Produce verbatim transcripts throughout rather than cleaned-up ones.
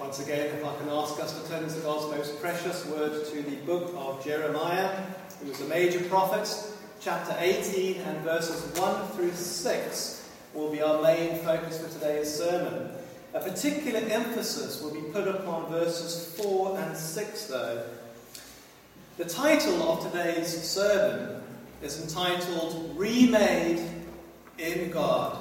Once again, if I can ask us to turn to God's most precious word to the book of Jeremiah, who was a major prophet. Chapter eighteen and verses one through six will be our main focus for today's sermon. A particular emphasis will be put upon verses four and six though. The title of today's sermon is entitled Remade in God.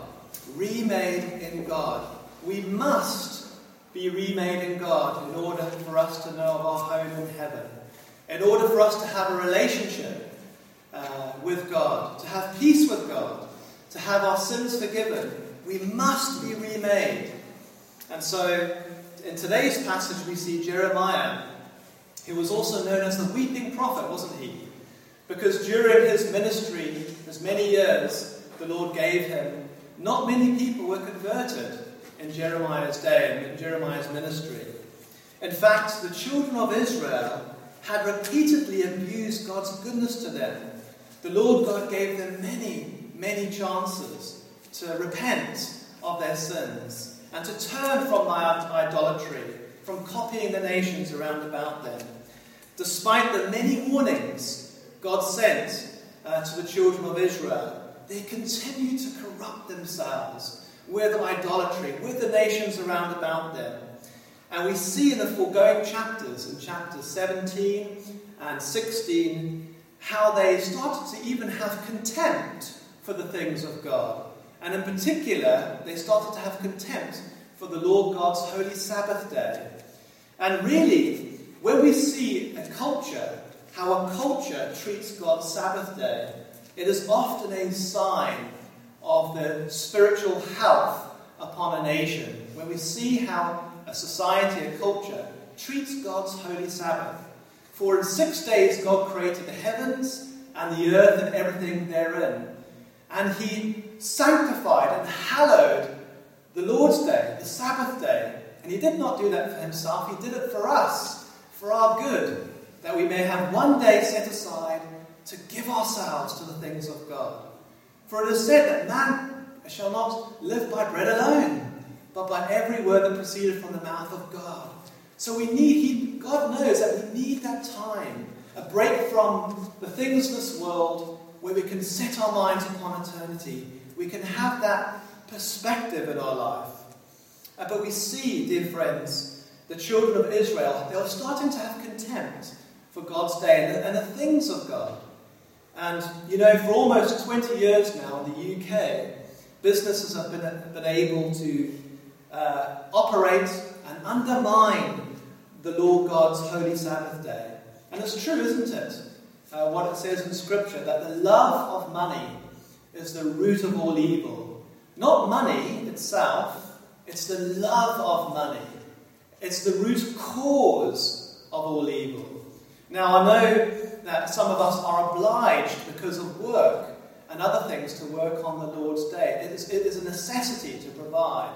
Remade in God. We must be remade in God in order for us to know of our home in heaven. In order for us to have a relationship uh, with God, to have peace with God, to have our sins forgiven, we must be remade. And so, in today's passage we see Jeremiah, who was also known as the weeping prophet, wasn't he? Because during his ministry, his many years the Lord gave him, not many people were converted in Jeremiah's day, in Jeremiah's ministry. In fact, the children of Israel had repeatedly abused God's goodness to them. The Lord God gave them many, many chances to repent of their sins and to turn from idolatry, from copying the nations around about them. Despite the many warnings God sent uh, to the children of Israel, they continued to corrupt themselves with idolatry, with the nations around about them. And we see in the foregoing chapters, in chapters seventeen and sixteen, how they started to even have contempt for the things of God. And in particular, they started to have contempt for the Lord God's holy Sabbath day. And really, when we see a culture, how a culture treats God's Sabbath day, it is often a sign of the spiritual health upon a nation. When we see how a society, a culture, treats God's holy Sabbath. For in six days God created the heavens and the earth and everything therein. And he sanctified and hallowed the Lord's day, the Sabbath day. And he did not do that for himself, he did it for us, for our good, that we may have one day set aside to give ourselves to the things of God. For it is said that man shall not live by bread alone, but by every word that proceeded from the mouth of God. So we need, he, God knows that we need that time, a break from the things of this world where we can set our minds upon eternity. We can have that perspective in our life. Uh, but we see, dear friends, the children of Israel, they are starting to have contempt for God's day and the, and the things of God. And, you know, for almost twenty years now in the U K, businesses have been, been able to uh, operate and undermine the Lord God's holy Sabbath day. And it's true, isn't it? Uh, what it says in Scripture, that the love of money is the root of all evil. Not money itself, it's the love of money. It's the root cause of all evil. Now, I know that some of us are obliged because of work and other things to work on the Lord's day. It is, it is a necessity to provide.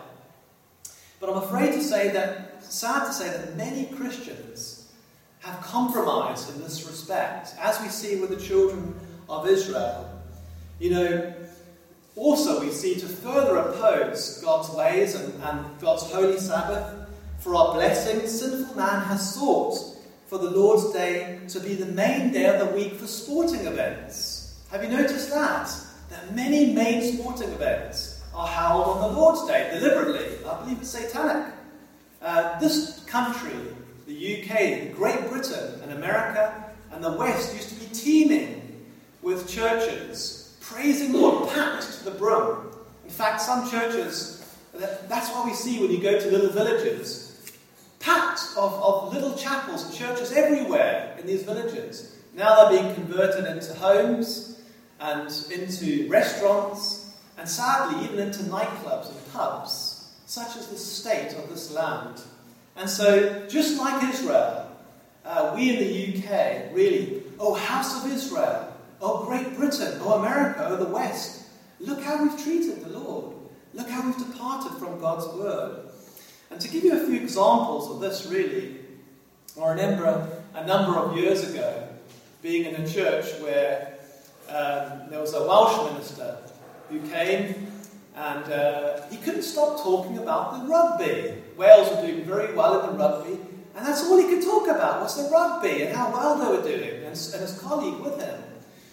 But I'm afraid to say that, sad to say that many Christians have compromised in this respect, as we see with the children of Israel. You know, also we see to further oppose God's ways and, and God's holy Sabbath for our blessing, sinful man has sought for the Lord's day to be the main day of the week for sporting events. Have you noticed that? That many main sporting events are held on the Lord's day, deliberately. I believe it's satanic. Uh, this country, the U K, Great Britain and America and the West used to be teeming with churches praising the Lord, packed to the brim. In fact, some churches, that's what we see when you go to little villages, packed of, of little chapels and churches everywhere in these villages. Now they're being converted into homes and into restaurants and sadly even into nightclubs and pubs. Such is the state of this land. And so, just like Israel, uh, we in the U K, really, oh house of Israel, oh Great Britain, oh America, oh the West, look how we've treated the Lord. Look how we've departed from God's word. And to give you a few examples of this, really, I remember a number of years ago being in a church where um, there was a Welsh minister who came And uh, he couldn't stop talking about the rugby. Wales were doing very well in the rugby, and that's all he could talk about was the rugby and how well they were doing, and, and his colleague with him.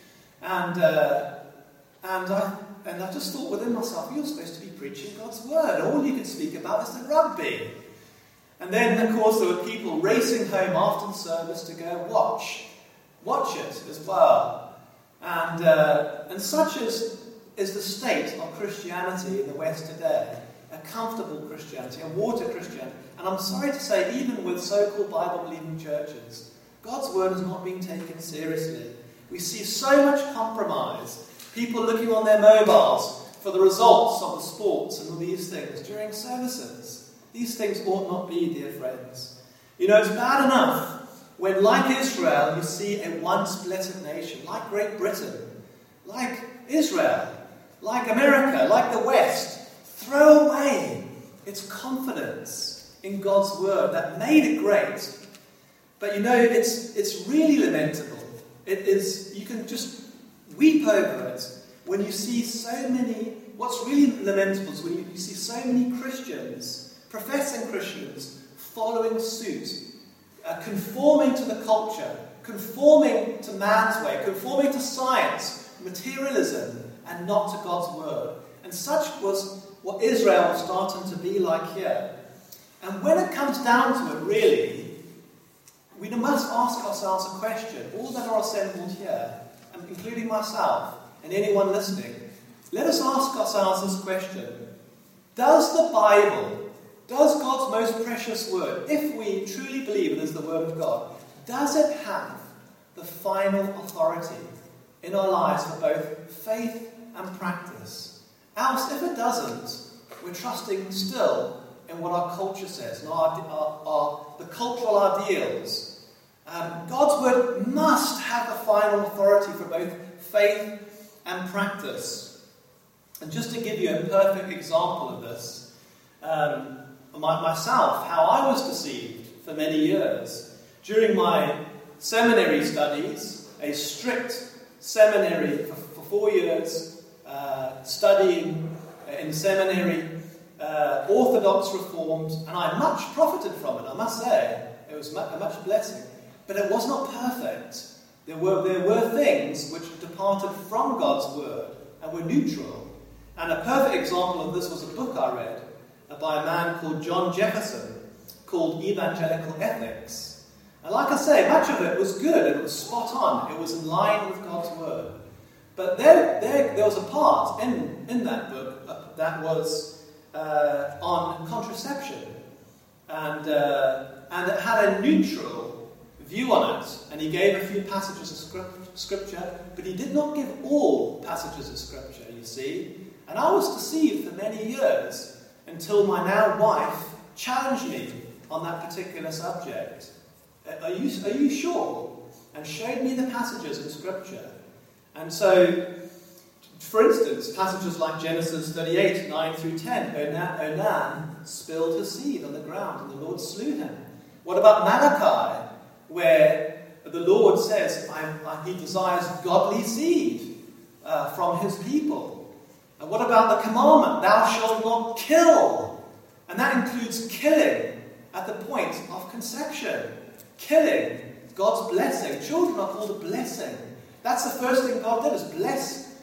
And uh, and I and I just thought within myself, you're supposed to be preaching God's word. All you can speak about is the rugby. And then, of course, there were people racing home after the service to go watch, watch it as well. And uh, and such is is the state of Christianity in the West today. A comfortable Christianity, a water Christianity. And I'm sorry to say, even with so-called Bible-believing churches, God's word is not being taken seriously. We see so much compromise. People looking on their mobiles for the results of the sports and all these things during services. These things ought not be, dear friends. You know, it's bad enough when, like Israel, you see a one-splintered nation, like Great Britain, like Israel, like America, like the West, throw away its confidence in God's word that made it great. But you know, it's it's really lamentable. It is, you can just weep over it when you see so many, what's really lamentable is when you, you see so many Christians, professing Christians, following suit, uh, conforming to the culture, conforming to man's way, conforming to science, materialism, and not to God's word. And such was what Israel was starting to be like here. And when it comes down to it, really, we must ask ourselves a question, all that are assembled here, and including myself and anyone listening. Let us ask ourselves this question. Does the Bible, does God's most precious word, if we truly believe it is the word of God, does it have the final authority in our lives for both faith and practice? Else, if it doesn't, we're trusting still in what our culture says, and our, our, our, the cultural ideals. Um, God's word must have the final authority for both faith and practice. And just to give you a perfect example of this, um, my, myself, how I was deceived for many years. During my seminary studies, a strict seminary for, for four years, uh, studying in seminary, uh, Orthodox Reformed, and I much profited from it, I must say. It was a much blessing. But it was not perfect. There were, there were things which departed from God's word and were neutral. And a perfect example of this was a book I read by a man called John Jefferson called Evangelical Ethics. And like I say, much of it was good. It was spot on. It was in line with God's word. But there, there, there was a part in, in that book that was uh, on contraception. And, uh, and it had a neutral view on it. And he gave a few passages of script, scripture, but he did not give all passages of scripture, you see. And I was deceived for many years until my now wife challenged me on that particular subject. Are you, are you sure? And showed me the passages in scripture. And so, for instance, passages like Genesis thirty-eight, nine through ten, Onan, Onan spilled his seed on the ground and the Lord slew him. What about Malachi, where the Lord says I, I, he desires godly seed uh, from his people? And what about the commandment, thou shalt not kill? And that includes killing at the point of conception. Killing, God's blessing. Children are called a blessing. That's the first thing God did, is bless,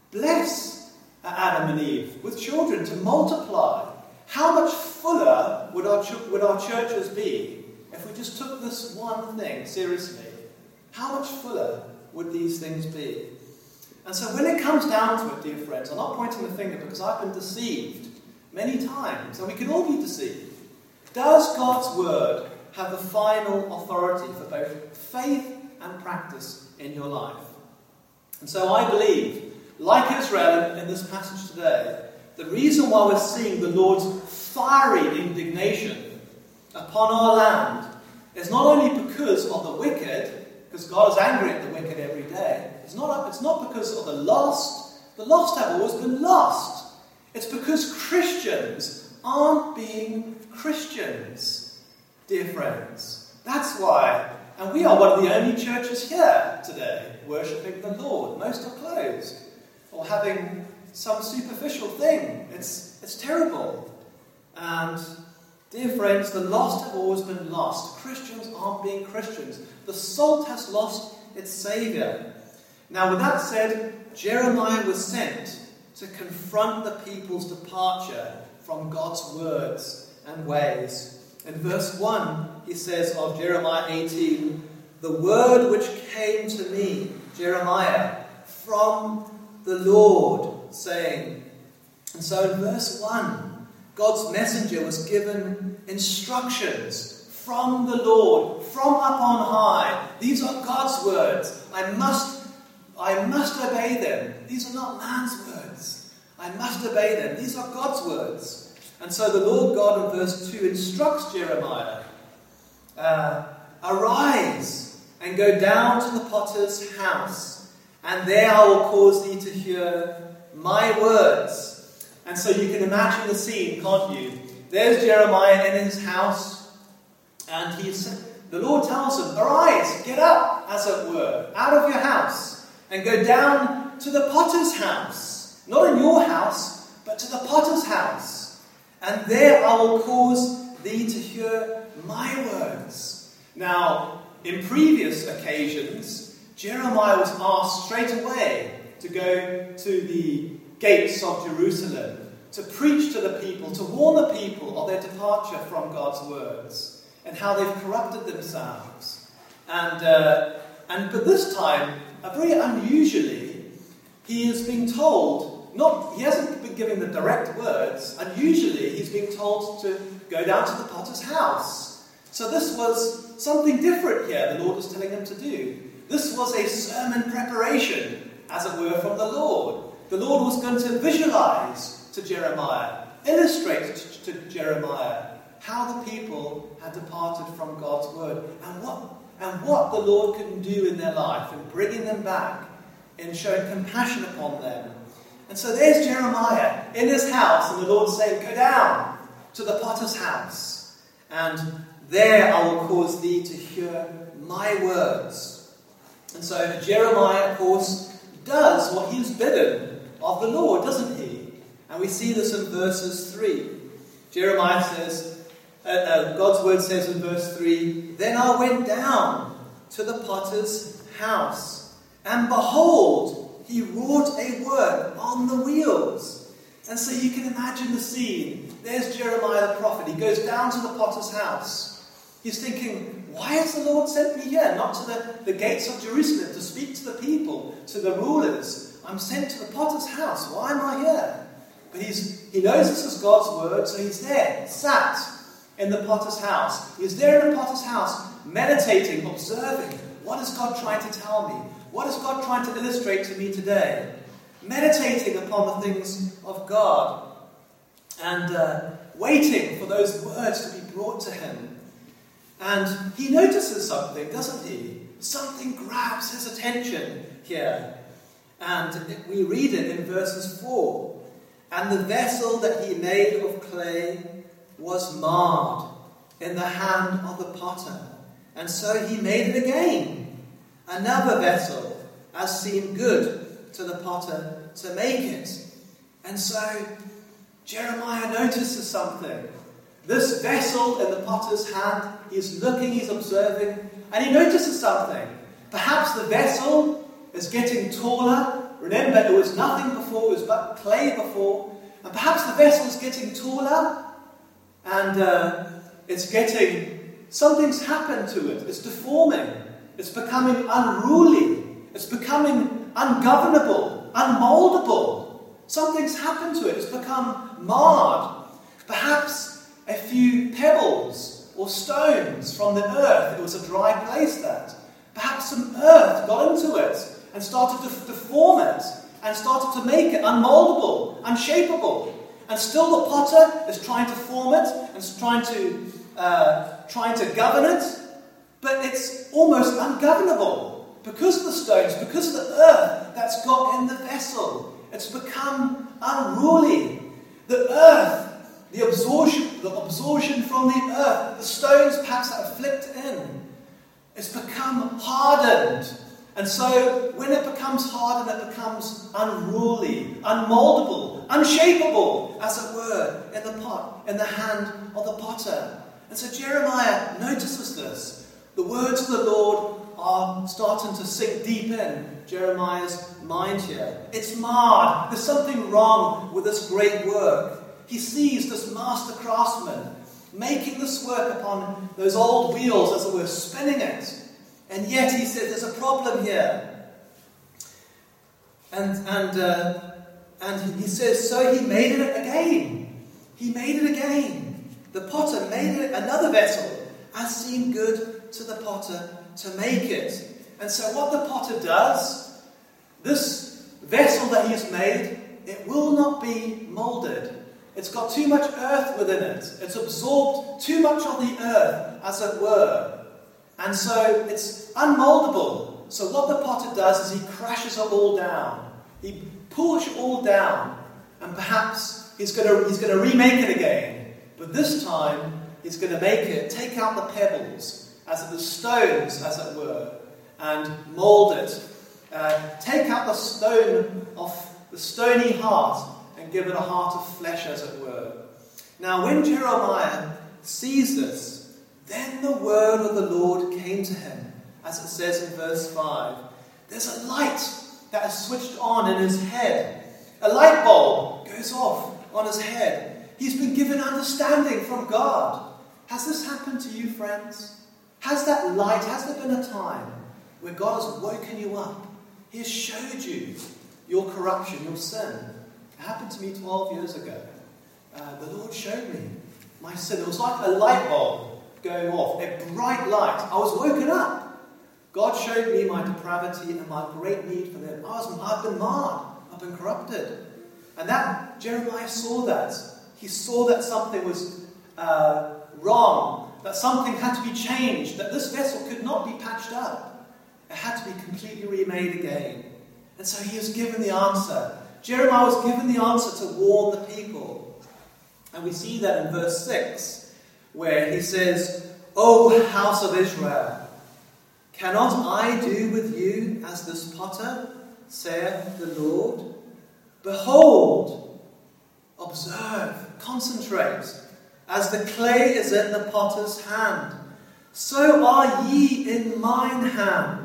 bless Adam and Eve with children to multiply. How much fuller would our, would our churches be if we just took this one thing seriously? How much fuller would these things be? And so when it comes down to it, dear friends, I'm not pointing the finger because I've been deceived many times, and we can all be deceived. Does God's word have the final authority for both faith and practice in your life? And so I believe, like Israel in this passage today, the reason why we're seeing the Lord's fiery indignation upon our land is not only because of the wicked, because God is angry at the wicked every day. It's not, it's not because of the lost. The lost have always been lost. It's because Christians aren't being Christians, dear friends. That's why. And we are one of the only churches here today worshipping the Lord. Most are closed or having some superficial thing. It's, it's terrible. And, dear friends, the lost have always been lost. Christians aren't being Christians. The salt has lost its saviour. Now, with that said, Jeremiah was sent to confront the people's departure from God's words and ways. In verse one, he says of Jeremiah eighteen, "The word which came to me, Jeremiah, from the Lord, saying." And so in verse one, God's messenger was given instructions from the Lord, from up on high. These are God's words. I must, I must obey them. These are not man's words. I must obey them. These are God's words. And so the Lord God in verse two instructs Jeremiah, uh, "Arise and go down to the potter's house, and there I will cause thee to hear my words." And so you can imagine the scene, can't you? There's Jeremiah in his house, and he's, the Lord tells him, "Arise, get up, as it were, out of your house, and go down to the potter's house. Not in your house, but to the potter's house. And there I will cause thee to hear my words." Now, in previous occasions, Jeremiah was asked straight away to go to the gates of Jerusalem, to preach to the people, to warn the people of their departure from God's words and how they've corrupted themselves. And, uh, and but this time, uh, very unusually, he is being told, not he hasn't been given the direct words, unusually he's being told to go down to the potter's house. So this was something different here the Lord was telling him to do. This was a sermon preparation, as it were, from the Lord. The Lord was going to visualize to Jeremiah, illustrate to Jeremiah how the people had departed from God's word and what, and what the Lord can do in their life in bringing them back, in showing compassion upon them. And so there's Jeremiah in his house, and the Lord saying, "Go down to the potter's house, and there I will cause thee to hear my words." And so Jeremiah, of course, does what he's bidden of the Lord, doesn't he? And we see this in verses three. Jeremiah says, uh, uh, God's word says in verse three, "Then I went down to the potter's house, and behold, he wrought a work on the wheels." And so you can imagine the scene. There's Jeremiah the prophet. He goes down to the potter's house. He's thinking, why has the Lord sent me here? Not to the, the gates of Jerusalem to speak to the people, to the rulers. I'm sent to the potter's house. Why am I here? But he's, he knows this is God's word, so he's there, sat in the potter's house. He's there in the potter's house, meditating, observing. What is God trying to tell me? What is God trying to illustrate to me today? Meditating upon the things of God. And uh, waiting for those words to be brought to him. And he notices something, doesn't he? Something grabs his attention here. And we read it in verses four. "And the vessel that he made of clay was marred in the hand of the potter. And so he made it again, another vessel, as seemed good to the potter to make it." And so Jeremiah notices something. This vessel in the potter's hand, he's looking, he's observing, and he notices something. Perhaps the vessel is getting taller. Remember, it was nothing before, it was but clay before. And perhaps the vessel is getting taller, and uh, it's getting, something's happened to it. It's deforming. It's becoming unruly. It's becoming ungovernable, unmoldable. Something's happened to it. It's become marred. Perhaps a few pebbles or stones from the earth. It was a dry place that. Perhaps some earth got into it and started to deform it and started to make it unmoldable, unshapeable. And still the potter is trying to form it and is trying to, uh, trying to govern it, but it's almost ungovernable because of the stones, because of the earth that's got in the vessel. It's become unruly. The earth, the absorption, the absorption from the earth, the stones perhaps that are flipped in, it's become hardened And so when it becomes hard and it becomes unruly, unmoldable, unshapeable, as it were, in the pot, in the hand of the potter. And so Jeremiah notices this. The words of the Lord are starting to sink deep in Jeremiah's mind here. It's marred. There's something wrong with this great work. He sees this master craftsman making this work upon those old wheels, as it were, spinning it. And yet he said, there's a problem here. And, and, uh, and he says, so he made it again. He made it again. The potter made it another vessel, as seemed good to the potter to make it. And so what the potter does, this vessel that he has made, it will not be moulded. It's got too much earth within it. It's absorbed too much of the earth, as it were. And so it's unmoldable. So what the potter does is he crashes it all down. He pulls it all down. And perhaps he's going to, he's going to remake it again. But this time, he's going to make it, take out the pebbles, as the stones, as it were, and mould it. Uh, take out the stone of the stony heart and give it a heart of flesh, as it were. Now, when Jeremiah sees this, then the word of the Lord came to him, as it says in verse five. There's a light that is switched on in his head. A light bulb goes off on his head. He's been given understanding from God. Has this happened to you, friends? Has that light, has there been a time where God has woken you up? He has showed you your corruption, your sin. It happened to me twelve years ago. Uh, the Lord showed me my sin. It was like a light bulb going off, a bright light. I was woken up. God showed me my depravity and my great need for them. I was, I've been marred. I've been corrupted. And that, Jeremiah saw that. He saw that something was uh, wrong, that something had to be changed, that this vessel could not be patched up. It had to be completely remade again. And so he was given the answer. Jeremiah was given the answer to warn the people. And we see that in verse six, where he says, O house of Israel, cannot I do with you as this potter, saith the Lord? Behold, observe, concentrate, as the clay is in the potter's hand, so are ye in mine hand,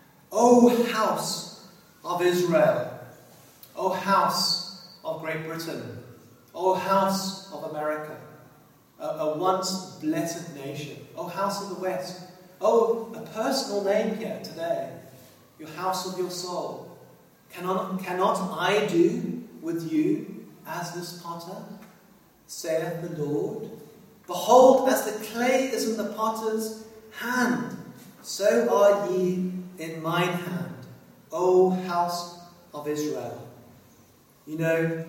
O house of Israel, O house of Great Britain, O house of America, a, a once blessed nation, O house of the West, O a personal name here today, your house of your soul. Cannot, cannot I do with you as this potter, saith the Lord? Behold, as the clay is in the potter's hand, so are ye in mine hand, O house of Israel. You know,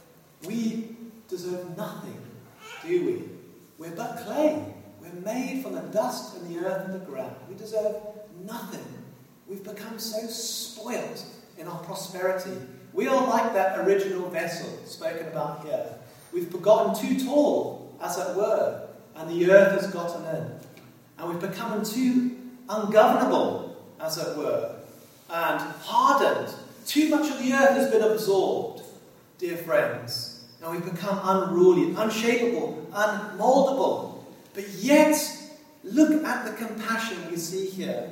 we deserve nothing, do we? We're but clay. We're made from the dust and the earth and the ground. We deserve nothing. We've become so spoilt in our prosperity. We are like that original vessel spoken about here. We've gotten too tall, as it were, and the earth has gotten in. And we've become too ungovernable, as it were, and hardened. Too much of the earth has been absorbed, dear friends. And we've become unruly, unshapable, unmoldable. But yet, look at the compassion we see here.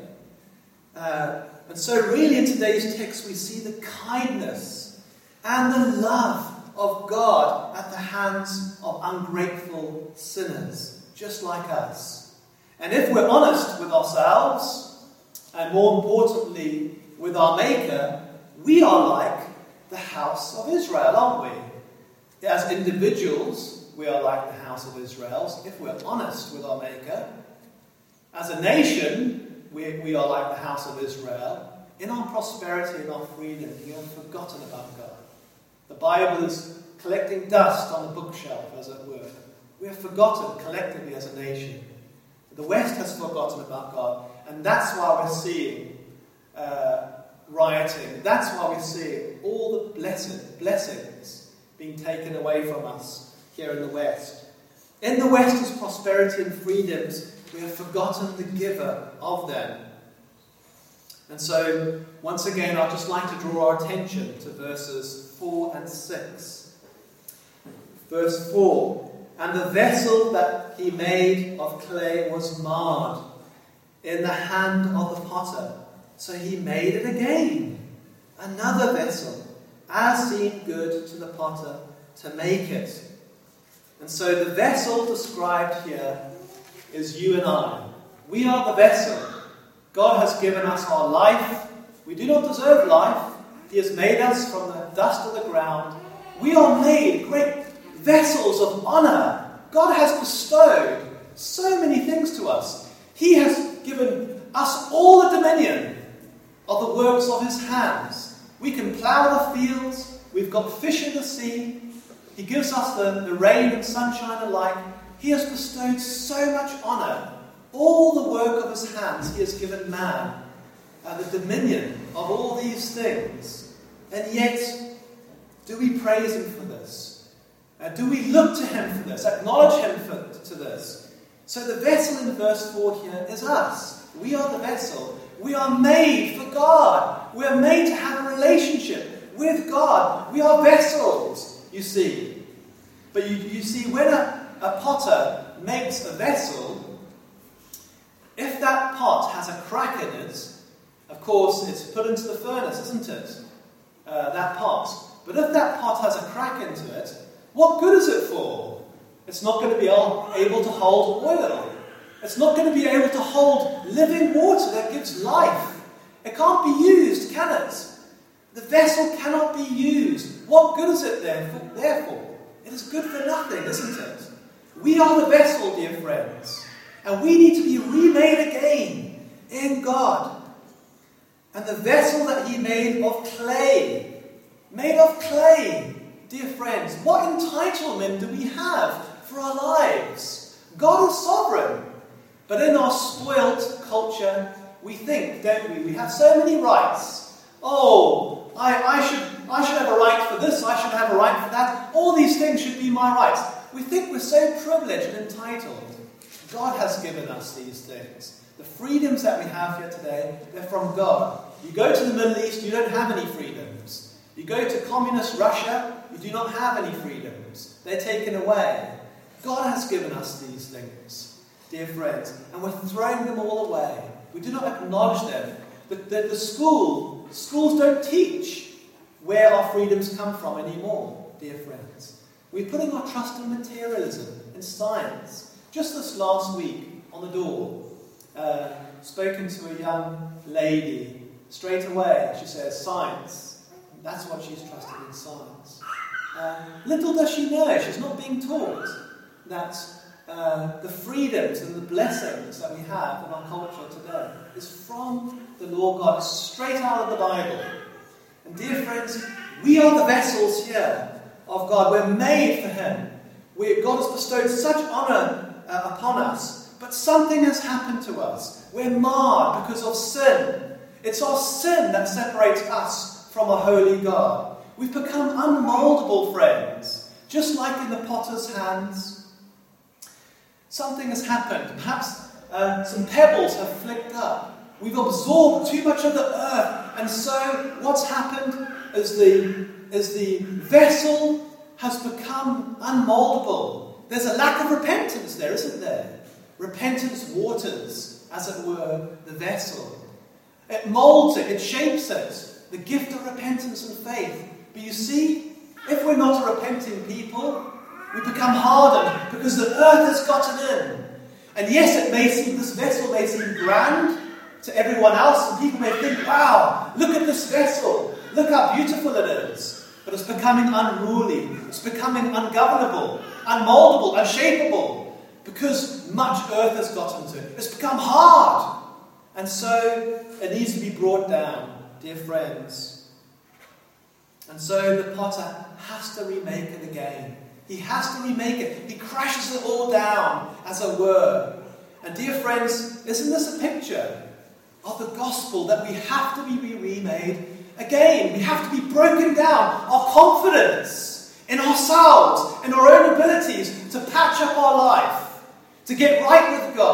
Uh, and so really in today's text we see the kindness and the love of God at the hands of ungrateful sinners, just like us. And if we're honest with ourselves, and more importantly with our Maker, we are like the house of Israel, aren't we? As individuals, we are like the house of Israel, if we're honest with our Maker. As a nation, we, we are like the house of Israel. In our prosperity and our freedom, we have forgotten about God. The Bible is collecting dust on the bookshelf, as it were. We have forgotten collectively as a nation. The West has forgotten about God, and that's why we're seeing uh, rioting. That's why we're seeing all the blessed blessings being taken away from us here in the West. In the West's prosperity and freedoms, we have forgotten the giver of them. And so, once again, I'd just like to draw our attention to verses four and six. Verse four, and the vessel that he made of clay was marred in the hand of the potter. So he made it again, another vessel, as seemed good to the potter to make it. And so the vessel described here is you and I. We are the vessel. God has given us our life. We do not deserve life. He has made us from the dust of the ground. We are made great vessels of honor. God has bestowed so many things to us. He has given us all the dominion of the works of his hands. We can plough the fields. We've got fish in the sea. He gives us the, the rain and sunshine alike. He has bestowed so much honor. All the work of his hands he has given man. Uh, the dominion of all these things. And yet, do we praise him for this? Uh, do we look to him for this? Acknowledge him for, to this? So the vessel in verse four here is us. We are the vessel. We are made for God. We are made to have a relationship with God. We are vessels, you see. But you, you see, when a, a potter makes a vessel, if that pot has a crack in it, of course, it's put into the furnace, isn't it? Uh, that pot. But if that pot has a crack into it, what good is it for? It's not going to be able to hold oil. It's not going to be able to hold living water that gives life. It can't be used, can it? The vessel cannot be used. What good is it therefore? Therefore, it is good for nothing, isn't it? We are the vessel, dear friends. And we need to be remade again in God. And the vessel that he made of clay, made of clay, dear friends, what entitlement do we have for our lives? God is sovereign. But in our spoilt culture, we think, don't we? We have so many rights. Oh, I, I should I should have a right for this, I should have a right for that. All these things should be my rights. We think we're so privileged and entitled. God has given us these things. The freedoms that we have here today, they're from God. You go to the Middle East, you don't have any freedoms. You go to communist Russia, you do not have any freedoms. They're taken away. God has given us these things, dear friends, and we're throwing them all away. We do not acknowledge them. The, the, the school, schools don't teach where our freedoms come from anymore, dear friends. We're putting our trust in materialism, in science. Just this last week, on the door, uh, spoken to a young lady. Straight away, she says, science. That's what she's trusted in, science. Uh, little does she know, she's not being taught that uh, the freedoms and the blessings that we have in our culture today is from the Lord God, straight out of the Bible. And dear friends, we are the vessels here of God. We're made for him. We, God has bestowed such honor uh, upon us, but something has happened to us. We're marred because of sin. It's our sin that separates us from a holy God. We've become unmoldable, friends, just like in the potter's hands. Something has happened. Perhaps uh, some pebbles have flicked up. We've absorbed too much of the earth. And so what's happened is the, is the vessel has become unmoldable. There's a lack of repentance there, isn't there? Repentance waters, as it were, the vessel. It molds it, it shapes it. The gift of repentance and faith. But you see, if we're not a repenting people, we become hardened because the earth has gotten in. And yes, it may seem, this vessel may seem grand to everyone else, and people may think, wow, look at this vessel. Look how beautiful it is. But it's becoming unruly. It's becoming ungovernable, unmoldable, unshapeable, because much earth has gotten to it. It's become hard. And so it needs to be brought down, dear friends. And so the potter has to remake it again. He has to remake it. He crashes it all down, as it were. And dear friends, isn't this a picture of the gospel that we have to be remade again? We have to be broken down. Our confidence in ourselves, in our own abilities to patch up our life, to get right with God,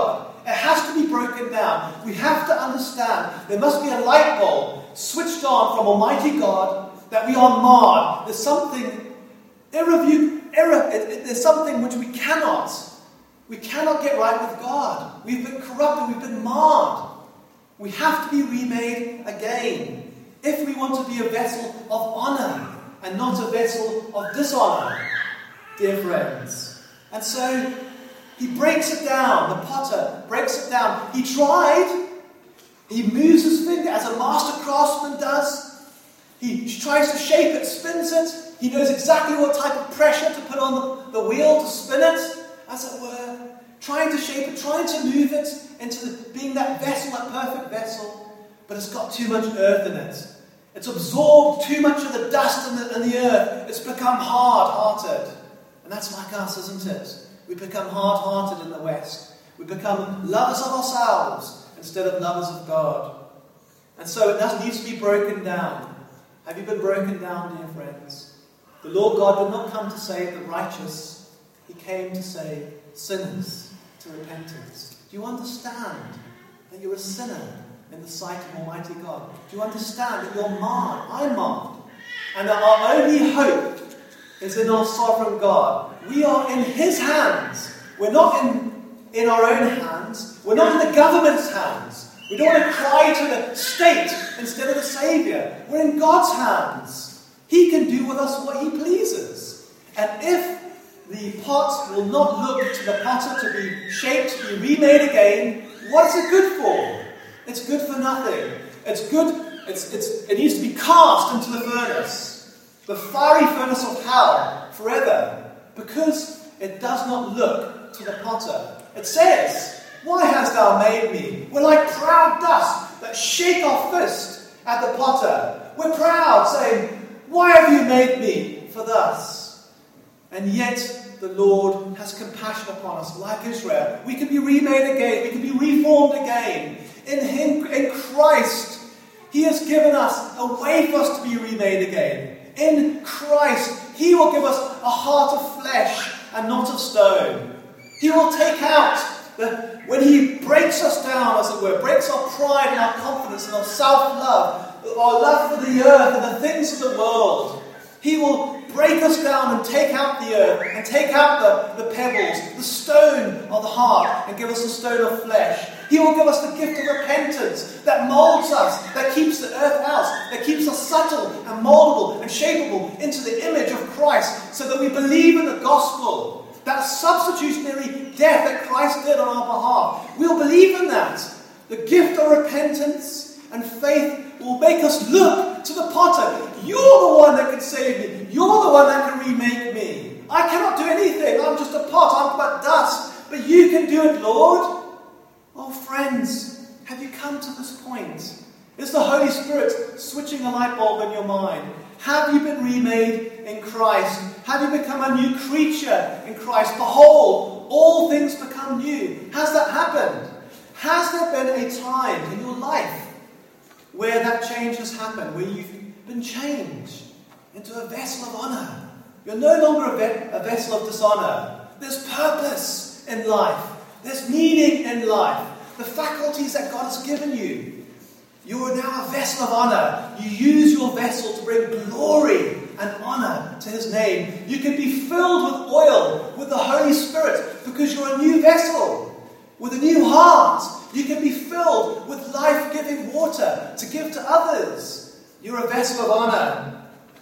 It has to be broken down. We have to understand there must be a light bulb switched on from Almighty God that we are marred. There's something irrevu- irre- it, it, there's something which we cannot. We cannot get right with God. We've been corrupted. We've been marred. We have to be remade again if we want to be a vessel of honor and not a vessel of dishonor, dear friends. And so he breaks it down. The potter breaks it down. He tried. He moves his finger as a master craftsman does. He tries to shape it, spins it. He knows exactly what type of pressure to put on the, the wheel to spin it, as it were. Trying to shape it, trying to move it into the, being that vessel, that perfect vessel. But it's got too much earth in it. It's absorbed too much of the dust and the, and the earth. It's become hard-hearted. And that's like us, isn't it? We become hard-hearted in the West. We become lovers of ourselves instead of lovers of God. And so it does, needs to be broken down. Have you been broken down, dear friends? The Lord God did not come to save the righteous. He came to save sinners to repentance. Do you understand that you're a sinner in the sight of Almighty God? Do you understand that you're marred? I'm marred. And that our only hope is in our sovereign God. We are in His hands. We're not in, in our own hands. We're not in the government's hands. We don't want to cry to the state instead of the Saviour. We're in God's hands. He can do with us what He pleases. And if the pot will not look to the potter to be shaped, to be remade again, what is it good for? It's good for nothing. It's good, it's, it's, it needs to be cast into the furnace, the fiery furnace of hell, forever, because it does not look to the potter. It says, "Why hast thou made me? We're like proud dust that shake our fist at the potter. We're proud, saying, why have you made me for thus? And yet the Lord has compassion upon us, like Israel. We can be remade again. We can be reformed again. In Him, in Christ, He has given us a way for us to be remade again. In Christ, He will give us a heart of flesh and not of stone. He will take out the, when He breaks us down, as it were, breaks our pride and our confidence and our self-love, our love for the earth and the things of the world. He will break us down and take out the earth and take out the, the pebbles, the stone of the heart, and give us the stone of flesh. He will give us the gift of repentance that molds us, that keeps the earth house, that keeps us subtle and moldable and shapeable into the image of Christ, so that we believe in the gospel, that substitutionary death that Christ did on our behalf. We'll believe in that. The gift of repentance and faith will make us look to the potter. You're the one that can save me. You're the one that can remake me. I cannot do anything. I'm just a pot. I'm but dust. But you can do it, Lord. Oh, friends, have you come to this point? Is the Holy Spirit switching a light bulb in your mind? Have you been remade in Christ? Have you become a new creature in Christ? Behold, all things become new. Has that happened? Has there been a time in your life where that change has happened, where you've been changed into a vessel of honor? You're no longer a, ve- a vessel of dishonor. There's purpose in life. There's meaning in life. The faculties that God has given you. You are now a vessel of honor. You use your vessel to bring glory and honor to His name. You can be filled with oil, with the Holy Spirit, because you're a new vessel. With a new heart, you can be filled with life-giving water to give to others. You're a vessel of honor.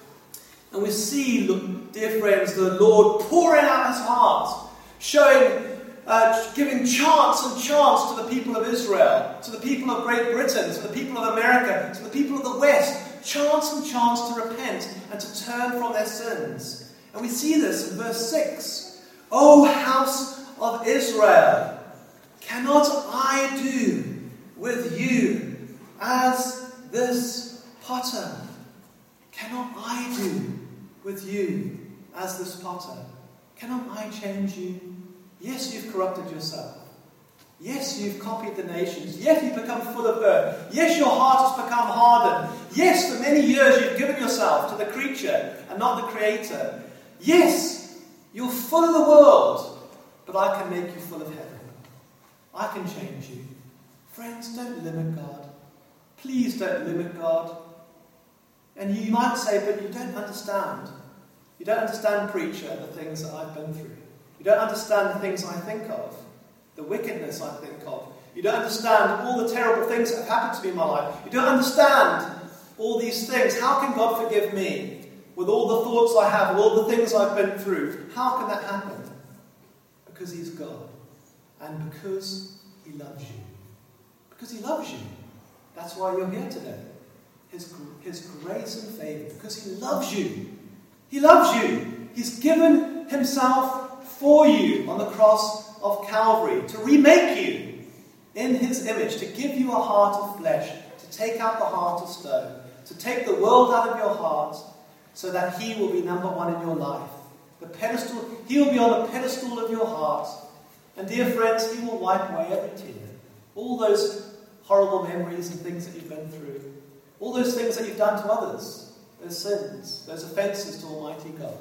And we see, look, dear friends, the Lord pouring out His heart, showing, uh, giving chance and chance to the people of Israel, to the people of Great Britain, to the people of America, to the people of the West. Chance and chance to repent and to turn from their sins. And we see this in verse six. O house of Israel, cannot I do with you as this potter? Cannot I do with you as this potter? Cannot I change you? Yes, you've corrupted yourself. Yes, you've copied the nations. Yes, you've become full of earth. Yes, your heart has become hardened. Yes, for many years you've given yourself to the creature and not the Creator. Yes, you're full of the world, but I can make you full of heaven. I can change you. Friends, don't limit God. Please don't limit God. And you might say, but you don't understand. You don't understand, preacher, the things that I've been through. You don't understand the things I think of, the wickedness I think of. You don't understand all the terrible things that have happened to me in my life. You don't understand all these things. How can God forgive me with all the thoughts I have, with all the things I've been through? How can that happen? Because he's God. And because he loves you. Because he loves you. That's why you're here today. His, his grace and favour. Because he loves you. He loves you. He's given himself for you on the cross of Calvary to remake you in his image, to give you a heart of flesh, to take out the heart of stone, to take the world out of your heart so that he will be number one in your life. The pedestal, he will be on the pedestal of your heart. And dear friends, he will wipe away every tear. All those horrible memories and things that you've been through. All those things that you've done to others. Those sins, those offences to Almighty God.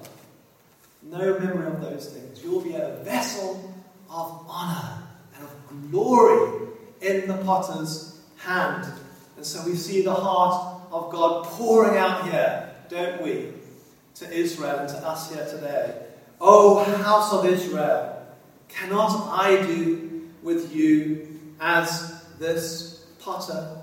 No memory of those things. You will be a vessel of honour and of glory in the potter's hand. And so we see the heart of God pouring out here, don't we, to Israel and to us here today. O house of Israel, cannot I do with you as this potter?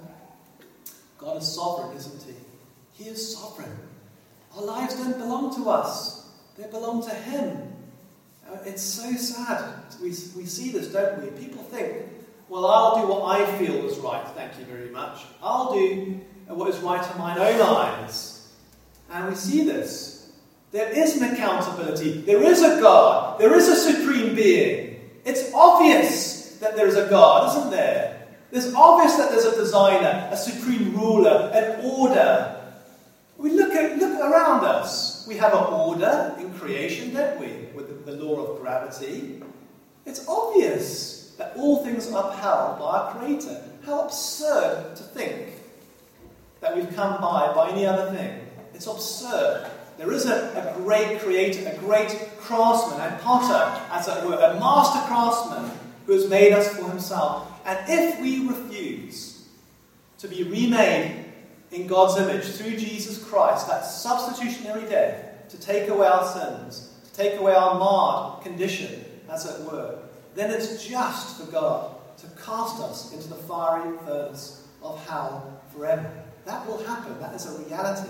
God is sovereign, isn't he? He is sovereign. Our lives don't belong to us. They belong to him. It's so sad. We, we see this, don't we? People think, well, I'll do what I feel is right, thank you very much. I'll do what is right in mine own eyes. And we see this. There is an accountability. There is a God. There is a supreme being. It's obvious that there is a God, isn't there? It's obvious that there's a designer, a supreme ruler, an order. We look at look around us. We have an order in creation, don't we? With the, the law of gravity. It's obvious that all things are upheld by our Creator. How absurd to think that we've come by by any other thing. It's absurd. There is a, a great creator, a great craftsman, a potter, as it were, a master craftsman who has made us for himself. And if we refuse to be remade in God's image through Jesus Christ, that substitutionary death, to take away our sins, to take away our marred condition, as it were, then it's just for God to cast us into the fiery furnace of hell forever. That will happen. That is a reality.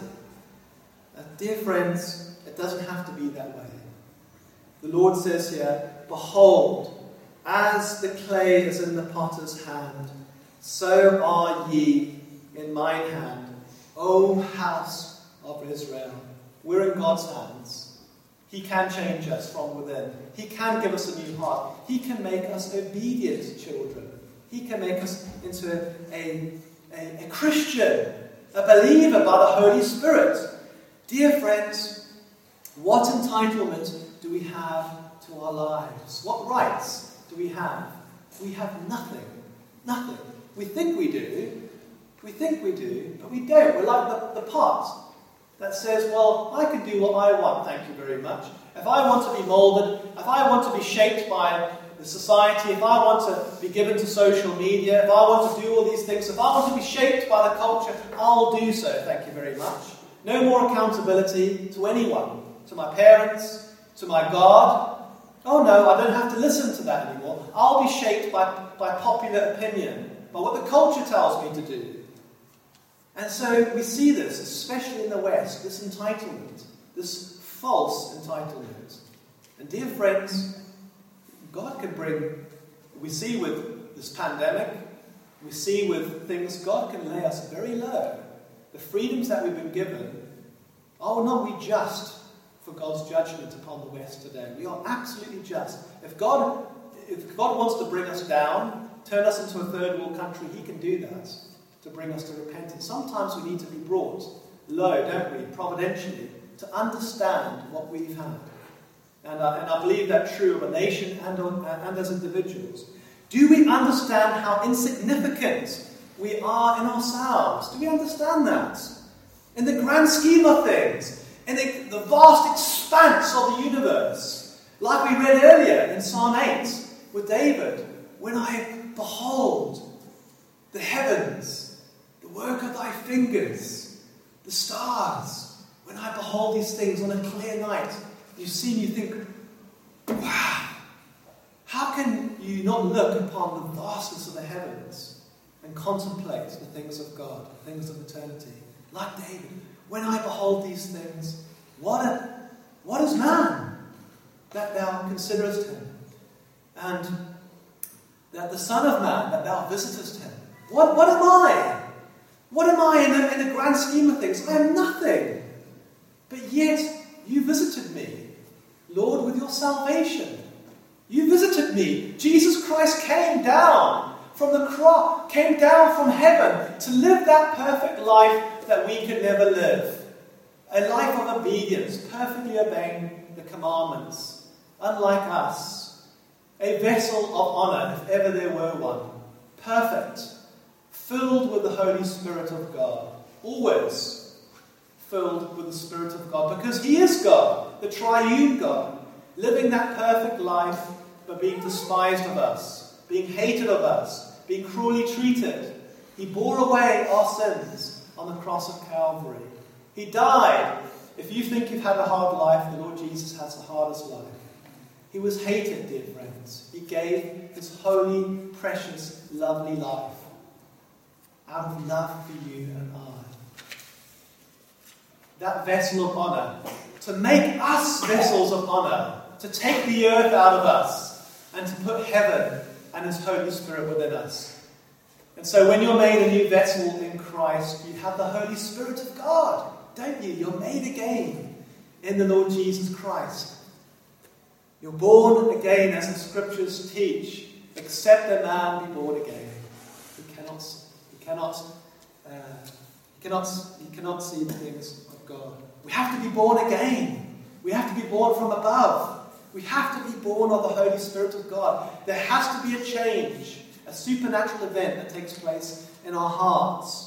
Uh, dear friends, it doesn't have to be that way. The Lord says here, behold, as the clay is in the potter's hand, so are ye in mine hand, O house of Israel. We're in God's hands. He can change us from within. He can give us a new heart. He can make us obedient children. He can make us into a, a, a Christian, a believer by the Holy Spirit. Dear friends, what entitlement do we have to our lives? What rights do we have? We have nothing. Nothing. We think we do. We think we do, but we don't. We're like the, the pot that says, well, I can do what I want, thank you very much. If I want to be moulded, if I want to be shaped by the society, if I want to be given to social media, if I want to do all these things, if I want to be shaped by the culture, I'll do so, thank you very much. No more accountability to anyone, to my parents, to my God. Oh no, I don't have to listen to that anymore. I'll be shaped by, by popular opinion, by what the culture tells me to do. And so we see this, especially in the West, this entitlement, this false entitlement. And dear friends, God can bring, we see with this pandemic, we see with things, God can lay us very low. The freedoms that we've been given, are not we just for God's judgment upon the West today? We are absolutely just. If God, if God wants to bring us down, turn us into a third world country, he can do that. To bring us to repentance. Sometimes we need to be brought low, don't we, providentially, to understand what we've had. And, uh, and I believe that true of a nation and, on, uh, and as individuals. Do we understand how insignificant we are in ourselves? Do we understand that? In the grand scheme of things, in the, the vast expanse of the universe, like we read earlier in Psalm eight with David, when I you see and you think, wow, how can you not look upon the vastness of the heavens and contemplate the things of God, the things of eternity? Like David, when I behold these things, what, a, what is man that thou considerest him? And that the Son of Man that thou visitest him. What, what am I? What am I in the, in the grand scheme of things? I am nothing. But yet you visited me, Lord, with your salvation. You visited me. Jesus Christ came down from the cross, came down from heaven to live that perfect life that we could never live. A life of obedience, perfectly obeying the commandments, unlike us. A vessel of honour, if ever there were one. Perfect, filled with the Holy Spirit of God. Always filled with the Spirit of God, because He is God, the triune God, living that perfect life, but being despised of us, being hated of us, being cruelly treated. He bore away our sins on the cross of Calvary. He died. If you think you've had a hard life, the Lord Jesus has the hardest life. He was hated, dear friends. He gave His holy, precious, lovely life out of love for you and I. That vessel of honour, to make us vessels of honour, to take the earth out of us and to put heaven and His Holy Spirit within us. And so when you're made a new vessel in Christ, you have the Holy Spirit of God, don't you? You're made again in the Lord Jesus Christ. You're born again, as the Scriptures teach. Except a man be born again, he cannot, he cannot, uh, he cannot, he cannot see the things of God. We have to be born again. We have to be born from above. We have to be born of the Holy Spirit of God. There has to be a change, a supernatural event that takes place in our hearts.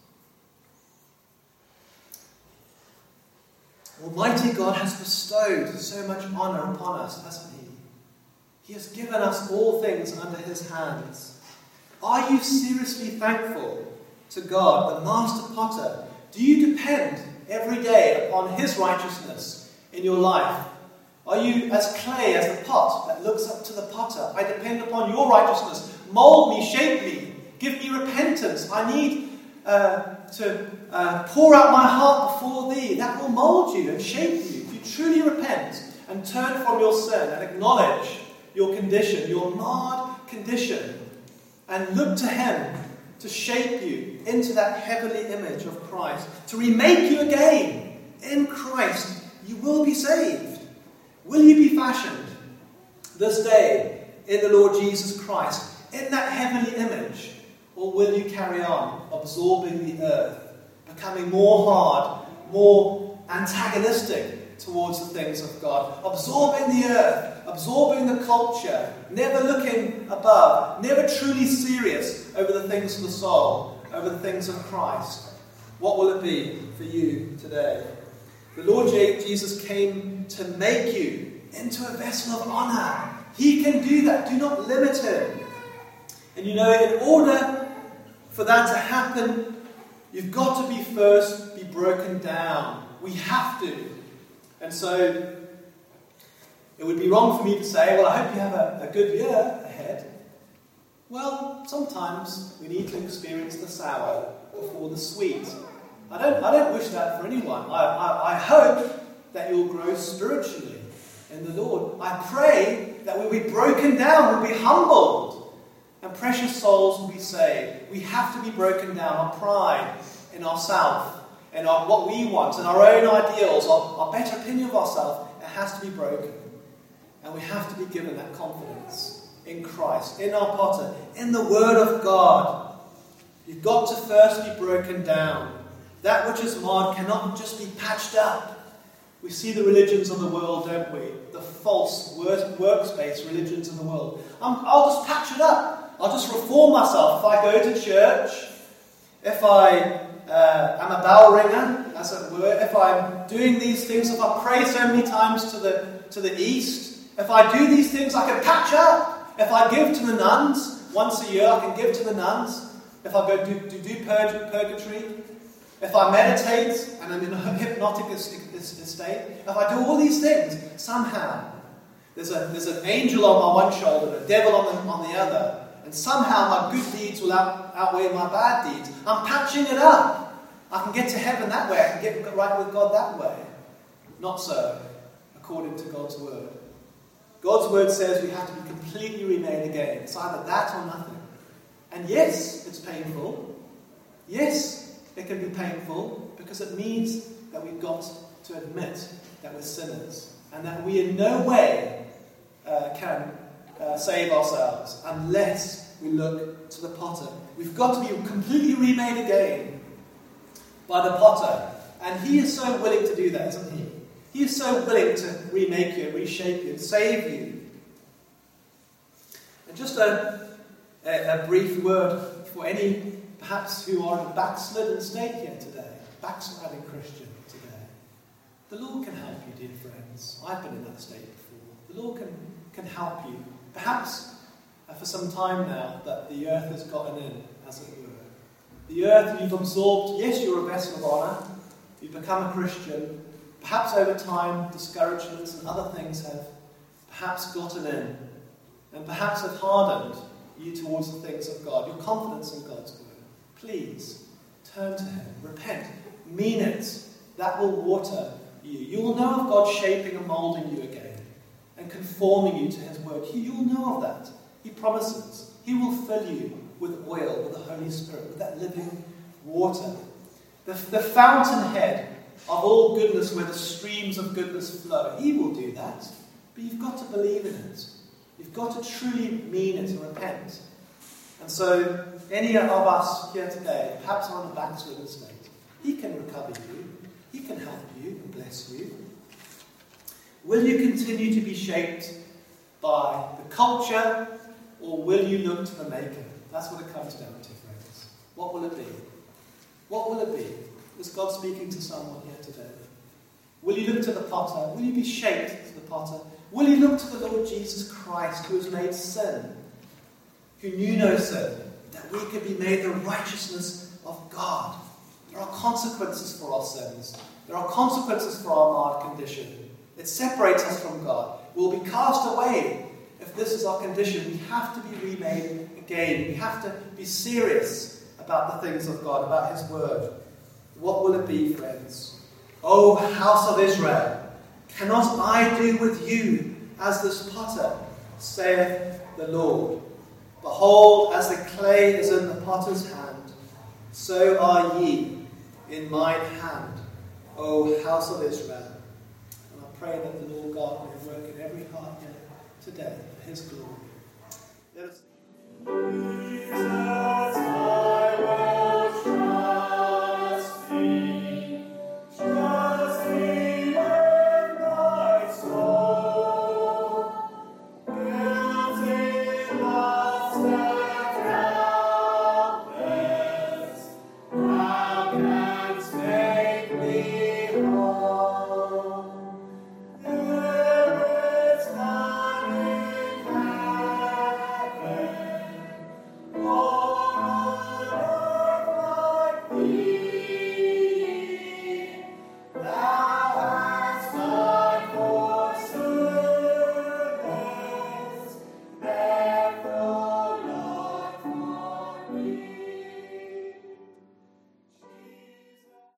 Almighty God has bestowed so much honour upon us, hasn't He? He has given us all things under His hands. Are you seriously thankful to God, the Master Potter? Do you depend every day upon His righteousness in your life? Are you as clay, as the pot that looks up to the potter? I depend upon your righteousness. Mold me, shape me, give me repentance. I need uh, to uh, pour out my heart before Thee. That will mold you and shape you. If you truly repent and turn from your sin and acknowledge your condition, your marred condition, and look to Him to shape you into that heavenly image of Christ, to remake you again in Christ, you will be saved. Will you be fashioned this day in the Lord Jesus Christ, in that heavenly image? Or will you carry on absorbing the earth, becoming more hard, more antagonistic towards the things of God, absorbing the earth, absorbing the culture, never looking above, never truly serious over the things of the soul, over the things of Christ? What will it be for you today? The Lord Jesus came to make you into a vessel of honour. He can do that. Do not limit Him. And you know, in order for that to happen, you've got to be first be broken down. We have to. And so, it would be wrong for me to say, well, I hope you have a, a good year ahead. Well, sometimes we need to experience the sour before the sweet. I don't, I don't wish that for anyone. I, I, I hope that you'll grow spiritually in the Lord. I pray that we'll be broken down, we'll be humbled, and precious souls will be saved. We have to be broken down. Our pride in ourselves, and our, what we want, and our own ideals, our, our better opinion of ourselves, it has to be broken. And we have to be given that confidence in Christ, in our potter, in the Word of God. You've got to first be broken down. That which is marred cannot just be patched up. We see the religions of the world, don't we? The false works-based religions of the world. I'm, I'll just patch it up. I'll just reform myself. If I go to church, if I uh, am a bell ringer, as it were, if I'm doing these things, if I pray so many times to the to the east, if I do these things, I can patch up. If I give to the nuns once a year, I can give to the nuns. If I go do, do, do purg- purgatory, if I meditate and I'm in a hypnotic state, if I do all these things, somehow there's, a, there's an angel on my one shoulder and a devil on the, on the other, and somehow my good deeds will out, outweigh my bad deeds. I'm patching it up. I can get to heaven that way. I can get right with God that way. Not so, according to God's word. God's word says we have to be completely remade again. It's either that or nothing. And yes, it's painful. Yes, it can be painful because it means that we've got to admit that we're sinners and that we in no way uh, can uh, save ourselves unless we look to the potter. We've got to be completely remade again by the potter. And he is so willing to do that, isn't he? He is so willing to remake you, reshape you, and save you. And just a, a, a brief word for any, perhaps, who are in a backslidden state here today, backsliding Christian today. The Lord can help you, dear friends. I've been in that state before. The Lord can, can help you. Perhaps uh, for some time now that the earth has gotten in, as it were. The earth you've absorbed, yes, you're a vessel of honour. You've become a Christian. Perhaps over time, discouragements and other things have perhaps gotten in and perhaps have hardened you towards the things of God, your confidence in God's word. Please, turn to Him, repent, mean it. That will water you. You will know of God shaping and moulding you again and conforming you to His word. You will know of that. He promises. He will fill you with oil, with the Holy Spirit, with that living water. The, the fountainhead of all goodness where the streams of goodness flow. He will do that. But you've got to believe in it. You've got to truly mean it and repent. And so, any of us here today, perhaps on a backslidden state, He can recover you. He can help you and bless you. Will you continue to be shaped by the culture, or will you look to the Maker? That's what it comes down to, friends. What will it be? What will it be? Is God speaking to someone here today? Will you look to the potter? Will you be shaped to the potter? Will you look to the Lord Jesus Christ, who has made sin, who knew no sin, that we could be made the righteousness of God? There are consequences for our sins. There are consequences for our marred condition. It separates us from God. We'll be cast away if this is our condition. We have to be remade again. We have to be serious about the things of God, about His word. What will it be, friends? O house of Israel, cannot I do with you as this potter, saith the Lord? Behold, as the clay is in the potter's hand, so are ye in mine hand, O house of Israel. And I pray that the Lord God may work in every heart here today for His glory.